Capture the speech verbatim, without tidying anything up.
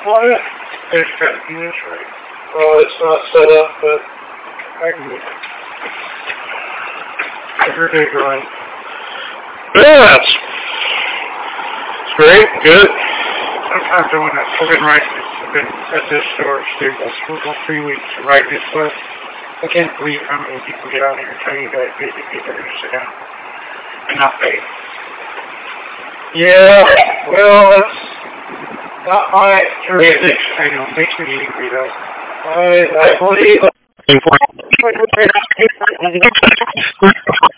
What? It's got units right. Oh, it's not set up, but I can get it. Everything's right. yeah, it's, it's great, good. Sometimes I when I've been writing this, I've been at this storage too. That's for about three weeks to write this book. I can't believe how many people get out here and tell you that they people are going to sit down and not pay. Yeah, well, that's not my It I know, makes me angry though. I, I believe